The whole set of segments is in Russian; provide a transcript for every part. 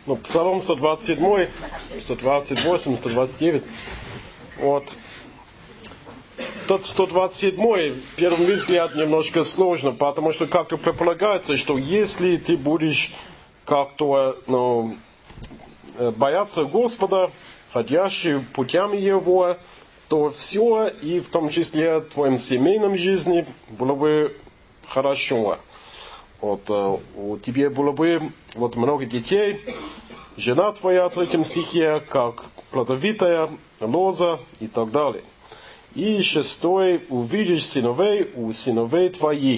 Ну, Псалом 127, 128, 129. Вот. Тот 127, первый взгляд, немножко сложно, потому что как-то предполагается, что если ты будешь как-то бояться Господа, ходящий путями Его, то все, и в том числе в твоем семейном жизни, было бы хорошо. Вот, у тебя было бы много детей, жена твоя в 3 стихе, как плодовитая лоза и так далее. И 6, увидишь сыновей у сыновей твоих.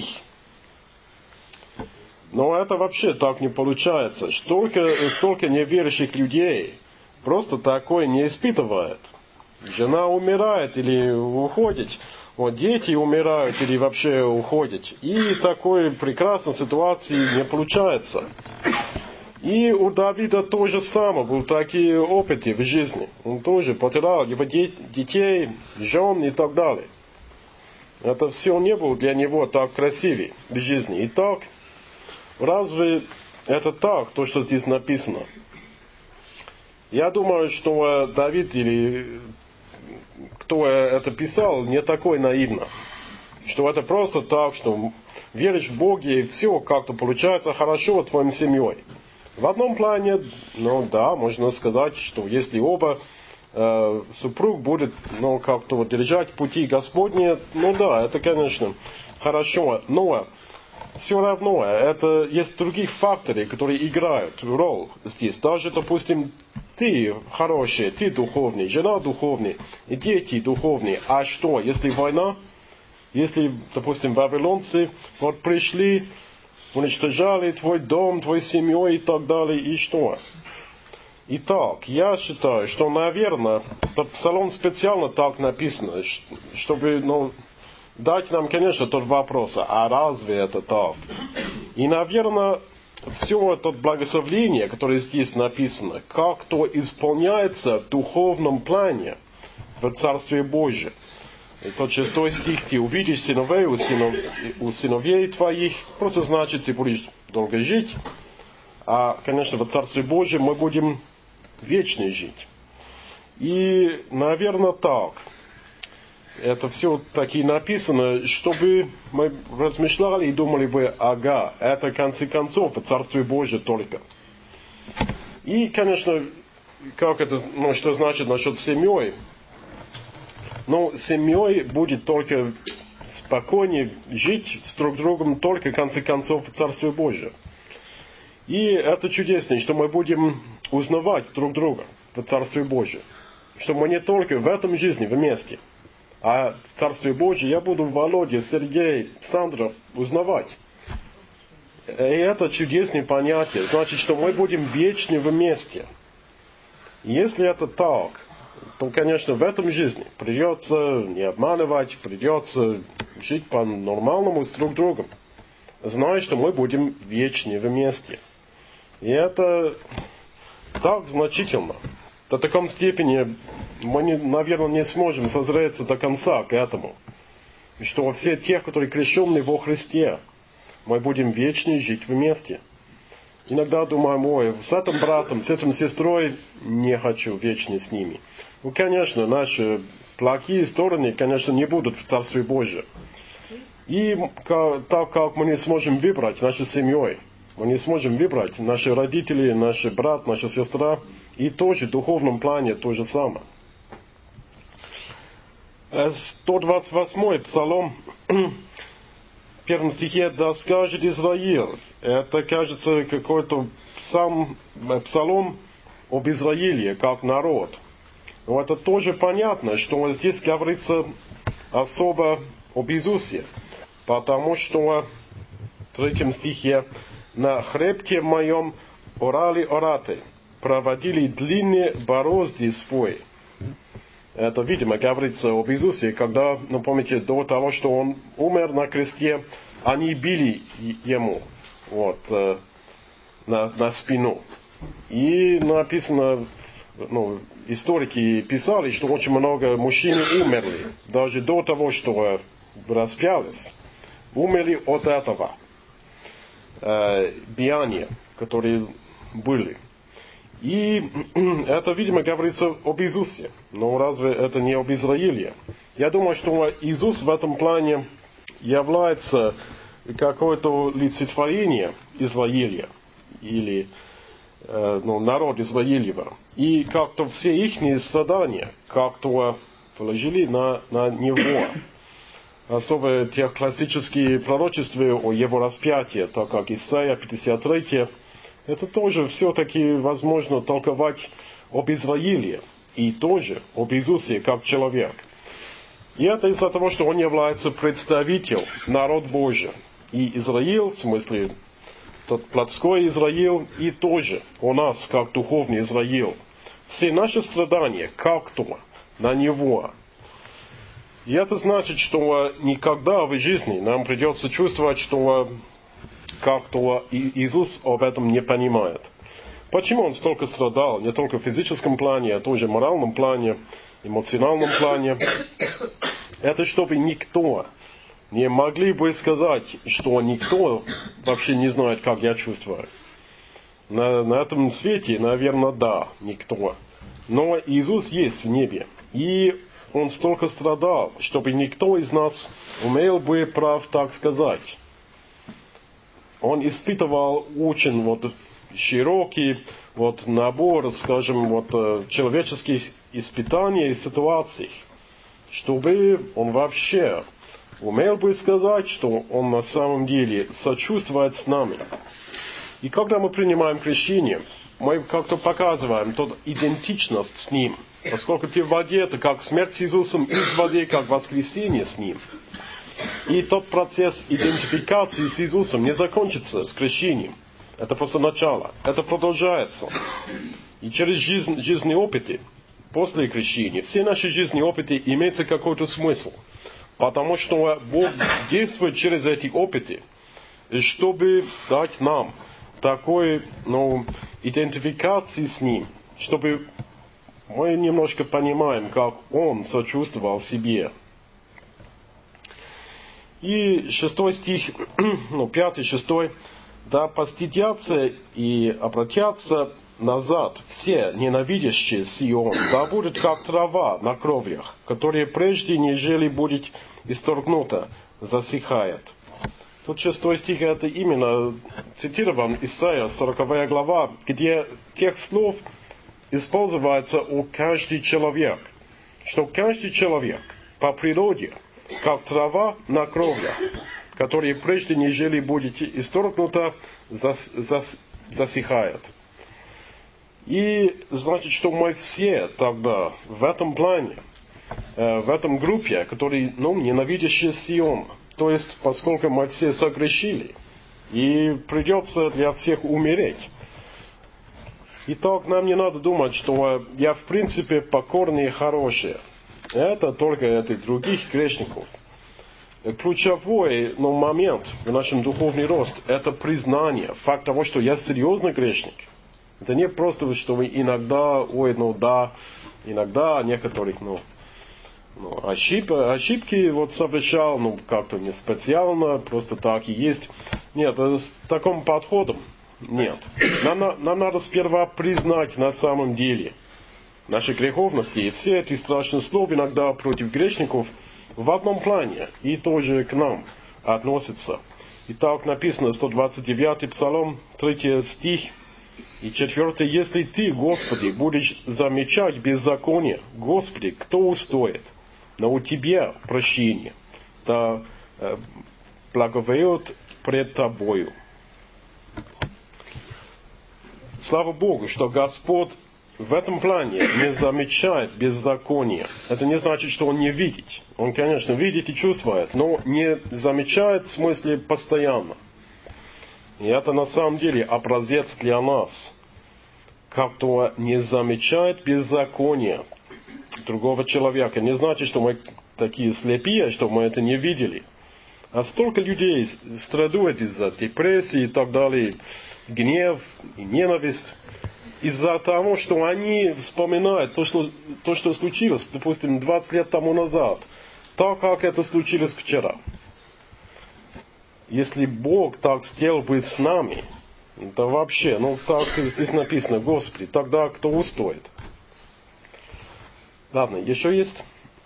Но это вообще так не получается. Столько неверующих людей просто такое не испытывает. Жена умирает или уходит, дети умирают или вообще уходят. И такой прекрасной ситуации не получается. И у Давида тоже самое, были такие опыты в жизни. Он тоже потерял его детей, жен и так далее. Это все не было для него так красиво в жизни. Итак, разве это так, то, что здесь написано? Я думаю, что Давид или кто это писал, не такой наивно. Что это просто так, что веришь в Бога и все как-то получается хорошо твоей семьей. В одном плане, да, можно сказать, что если оба супруг будет, как-то держать пути Господни, да, это, конечно, хорошо, но все равно, это есть другие факторы, которые играют роль здесь. Даже, допустим, ты хороший, ты духовный, жена духовная, и дети духовные. А что, если война? Если, допустим, вавилонцы пришли, уничтожали твой дом, твою семью и так далее, и что? Итак, я считаю, что, наверное, этот псалом специально так написано, чтобы, дать нам, конечно, тот вопрос, а разве это так? И, наверное, все это благословение, которое здесь написано, как-то исполняется в духовном плане в Царстве Божьем. И тот 6 стих, ты увидишь сыновей у сыновей твоих, просто значит, ты будешь долго жить. А, конечно, в Царстве Божьем мы будем вечно жить. И, наверное, так. Это все таки написано, чтобы мы размышляли и думали бы, ага, это в конце концов в Царстве Божьем только. И, конечно, как это, что значит насчет семьи? Семьей будет только спокойнее жить с друг другом только в конце концов в Царстве Божьем. И это чудесно, что мы будем узнавать друг друга в Царстве Божьем. Что мы не только в этом жизни вместе, а в Царстве Божьем я буду Володя, Сергей, Сандра узнавать. И это чудесное понятие. Значит, что мы будем вечно вместе. Если это так, то, конечно, в этом жизни придется не обманывать, придется жить по-нормальному с друг другом, зная, что мы будем вечно вместе. И это так значительно. До такой степени мы, наверное, не сможем созреться до конца к этому. Что все те, которые крещены во Христе, мы будем вечно жить вместе. Иногда думаем, с этим братом, с этой сестрой не хочу вечно с ними. Конечно, наши плохие стороны, конечно, не будут в Царстве Божьем. И так как мы не сможем выбрать нашей семьей, мы не сможем выбрать наши родители, наш брат, наша сестра, и тоже в духовном плане то же самое. 128 Псалом, в 1 стихе, да скажет Израиль. Это, кажется, какой-то псалом об Израиле, как народ. Но это тоже понятно, что здесь говорится особо об Иисусе. Потому что в 3 стихе на хребте моем орали ораты, проводили длинные борозды свой. Это, видимо, говорится об Иисусе, когда, помните, до того, что Он умер на кресте, они били Ему на спину. И написано, историки писали, что очень много мужчин умерли, даже до того, что распялись. Умерли от этого биения, которые были. И это, видимо, говорится об Иисусе. Но разве это не об Израиле? Я думаю, что Иисус в этом плане является какое-то олицетворение Израиля. Или народ Израилева. И как-то все их страдания как-то положили на него. Особо тех классические пророчества о его распятии, так как Исайя 53, это тоже все-таки возможно толковать об Израиле и тоже об Иисусе как человек. И это из-за того, что он является представителем народа Божия. И Израиль, в смысле, тот плотской Израиль, и тоже у нас, как духовный Израиль. Все наши страдания как-то на него. И это значит, что никогда в жизни нам придется чувствовать, что как-то Иисус об этом не понимает. Почему он столько страдал, не только в физическом плане, а тоже в моральном плане, эмоциональном плане? Это чтобы никто не могли бы сказать, что никто вообще не знает, как я чувствую. На этом свете, наверное, да, никто. Но Иисус есть в небе. И он столько страдал, чтобы никто из нас умел бы прав так сказать. Он испытывал очень широкий набор, скажем, человеческих испытаний и ситуаций, чтобы он вообще умел бы сказать, что он на самом деле сочувствует с нами. И когда мы принимаем крещение, мы как-то показываем ту идентичность с Ним. Поскольку ты в воде, это как смерть с Иисусом, из воды, как воскресение с Ним. И тот процесс идентификации с Иисусом не закончится с крещением. Это просто начало. Это продолжается. И через жизненные опыты, после крещения, все наши жизненные опыты имеются какой-то смысл. Потому что Бог действует через эти опыты, чтобы дать нам такой, идентификации с Ним, чтобы мы немножко понимаем, как Он сочувствовал себе. И 6 стих, 5, 6. «Да постыдятся и обратятся назад все ненавидящие Сион, да будет как трава на кровлях, которая прежде, нежели будет исторгнута, засыхает». Тут 6 стих, это именно цитирован Исайя, 40 глава, где тех слов используется у каждый человек, что каждый человек по природе, как трава на кровлях, которая прежде, нежели будет исторгнута, засыхает. И значит, что мы все тогда в этом плане, в этом группе, которые, ненавидящие Сион, то есть, поскольку мы все согрешили, и придется для всех умереть. Итак, нам не надо думать, что я в принципе покорный и хороший. Это только других грешников. Ключевой момент в нашем духовном росте – это признание, факт того, что я серьезный грешник. Это не просто, что вы иногда, иногда некоторых, ошибки совершал, как-то не специально, просто так и есть. Нет, с таким подходом нет. Нам надо сперва признать на самом деле наши греховности, и все эти страшные слова иногда против грешников в одном плане, и тоже к нам относятся. Итак, написано 129 Псалом, 3 стих и 4. «Если ты, Господи, будешь замечать беззаконие, Господи, кто устоит? Но у Тебя прощение, да благовеют пред Тобою». Слава Богу, что Господь в этом плане не замечает беззакония. Это не значит, что Он не видит. Он, конечно, видит и чувствует, но не замечает в смысле постоянно. И это на самом деле образец для нас. Как-то не замечает беззакония другого человека. Не значит, что мы такие слепые, что мы это не видели. А столько людей страдают из-за депрессии и так далее, гнев и ненависть, из-за того, что они вспоминают то, что случилось, допустим, 20 лет тому назад, так, как это случилось вчера. Если Бог так сделал бы с нами, Это вообще, ну так здесь написано, Господи, тогда кто устоит? Ладно, еще есть?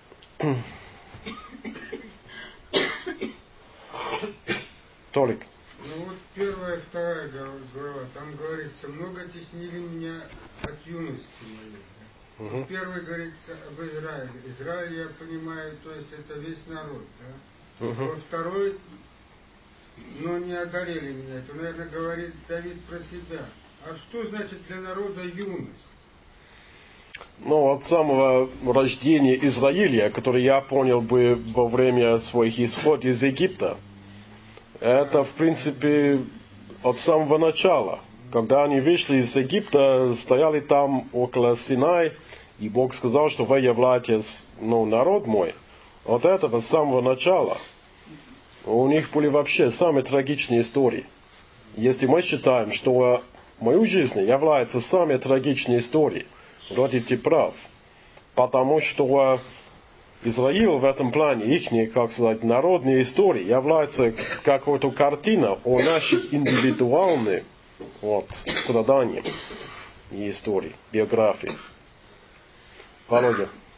Толик. Ну вот первая, вторая глава, там говорится, много теснили меня от юности моей. Да? Первый говорится об Израиле. Израиль, я понимаю, то есть это весь народ, да? Во второй, но не одолели меня. Это, наверное, говорит Давид про себя. А что значит для народа юность? Ну, от самого рождения Израиля, который я понял бы во время своих исходов из Египта, это, в принципе, от самого начала. Когда они вышли из Египта, стояли там около Синай, и Бог сказал, что вы являетесь, народ мой. От этого с самого начала. У них были вообще самые трагичные истории. Если мы считаем, что мою жизнь является самой трагичной историей, вроде ты прав. Потому что Израиль в этом плане, их, как сказать, народная история, является какой-то картиной о наших индивидуальных страданиях и истории, биографии. Володя.